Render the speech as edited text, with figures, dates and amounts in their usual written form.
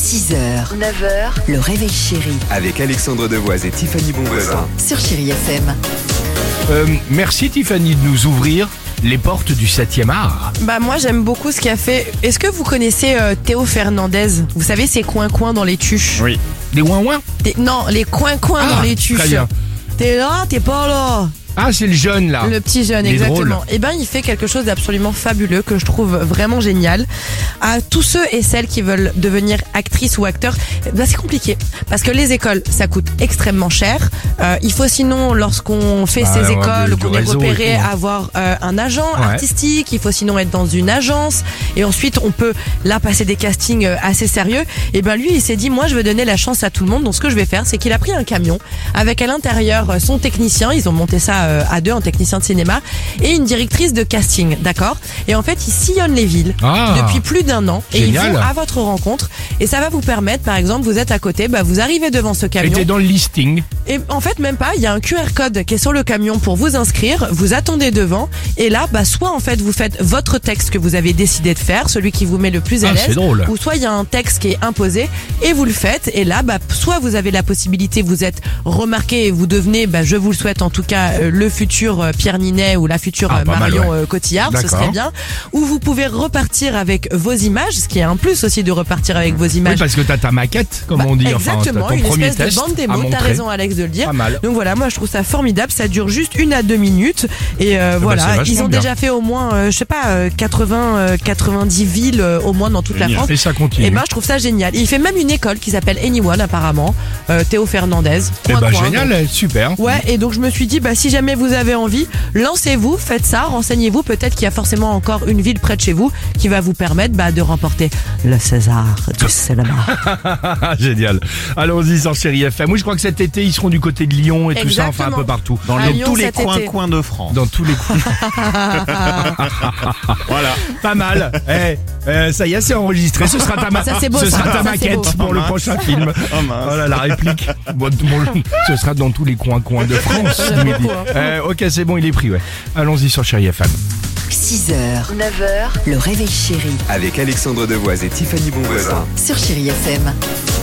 6h, 9h, le réveil chéri Avec Alexandre Devoise et Tiffany Bonvoisin. sur Chéri FM. Merci Tiffany de nous ouvrir les portes du 7e art. Bah moi j'aime beaucoup ce qu'a fait. Est-ce que vous connaissez Théo Fernandez? Vous savez ces coins-coins dans les tuches. Oui. Des ouin-ouin. Non, les coins-coins dans les tuches. Très bien. T'es là, t'es pas là. Ah, c'est le jeune là. Le petit jeune, Il est exactement. drôle. Et ben il fait quelque chose d'absolument fabuleux que je trouve vraiment génial. À tous ceux et celles qui veulent devenir actrice ou acteur, ben c'est compliqué parce que les écoles ça coûte extrêmement cher. Il faut sinon lorsqu'on fait ces ouais, écoles, du qu'on est réseau et repéré, tout, hein. avoir un agent Ouais. artistique. Il faut sinon être dans une agence et ensuite on peut là passer des castings assez sérieux. Et ben lui il s'est dit moi je veux donner la chance à tout le monde. Donc ce que je vais faire c'est qu'il a pris un camion avec à l'intérieur son technicien. Ils ont monté ça à deux, un technicien de cinéma et une directrice de casting, d'accord. Et en fait, ils sillonnent les villes depuis plus d'1 an et ils Génial. vont à votre rencontre et ça va vous permettre, par exemple, vous êtes à côté, bah vous arrivez devant ce Et camion t'es dans le listing. et en fait même pas, il y a un QR code qui est sur le camion pour vous inscrire, vous attendez devant et là, bah soit en fait vous faites votre texte que vous avez décidé de faire, celui qui vous met le plus à Ah, l'aise, c'est drôle. ou soit il y a un texte qui est imposé et vous le faites et là, bah soit vous avez la possibilité, vous êtes remarqué et vous devenez, bah je vous le souhaite en tout cas, le futur Pierre Ninet ou la future Ah, pas mal, Marion ouais. Cotillard, ce D'accord. serait bien. Ou vous pouvez repartir avec vos images, ce qui est un plus aussi de repartir avec vos Oui, images. parce que t'as ta maquette, comme Bah, on dit. Enfin, exactement, t'as ton une premier espèce test de bande à démo, t'as montrer. raison Alex de le dire. Pas mal. Donc voilà, moi je trouve ça formidable, ça dure juste 1 à 2 minutes et voilà, c'est vachement ils ont bien. déjà fait au moins, je sais pas, 90 villes au moins dans toute la France. Et ça continue. Et ben je trouve ça génial. Il fait même une école qui s'appelle Anyone apparemment, Théo Fernandez. Eh Coin, ben, coin, génial, super. Ouais, et donc je me suis dit, bah si jamais vous avez envie, lancez-vous, faites ça, renseignez-vous, peut-être qu'il y a forcément encore une ville près de chez vous qui va vous permettre de remporter le César du cinéma. Génial. Allons-y sur Chéri FM. Oui, je crois que cet été, ils seront du côté de Lyon et tout ça, enfin un peu partout. Dans Lyon, tous les cet été. coins de France. Dans tous les coins. Voilà. Pas mal. Ça y est, c'est enregistré. Ce sera ta, Ça, c'est beau, ce ça. sera ta Ça, c'est maquette beau. pour le mince. prochain film. Oh mince. Voilà la réplique. Ce sera dans tous les coins de France. J'aime il me dit. beaucoup, Ok, c'est bon, il est pris, ouais. Allons-y sur Chéri FM. 6h, 9h, le réveil chéri Avec Alexandre Devoise et Tiffany Bonvoisin. sur Chéri FM.